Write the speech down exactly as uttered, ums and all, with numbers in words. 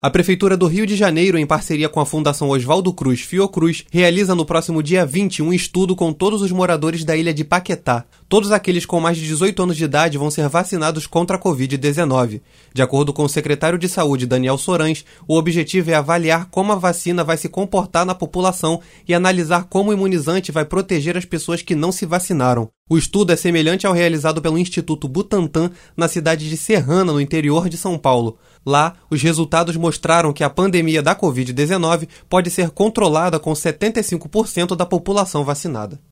A Prefeitura do Rio de Janeiro, em parceria com a Fundação Oswaldo Cruz Fiocruz, realiza no próximo dia vinte um estudo com todos os moradores da ilha de Paquetá. Todos aqueles com mais de dezoito anos de idade vão ser vacinados contra a covid dezenove. De acordo com o secretário de Saúde, Daniel Sorães, o objetivo é avaliar como a vacina vai se comportar na população e analisar como o imunizante vai proteger as pessoas que não se vacinaram. O estudo é semelhante ao realizado pelo Instituto Butantan na cidade de Serrana, no interior de São Paulo. Lá, os resultados mostraram que a pandemia da covid dezenove pode ser controlada com setenta e cinco por cento da população vacinada.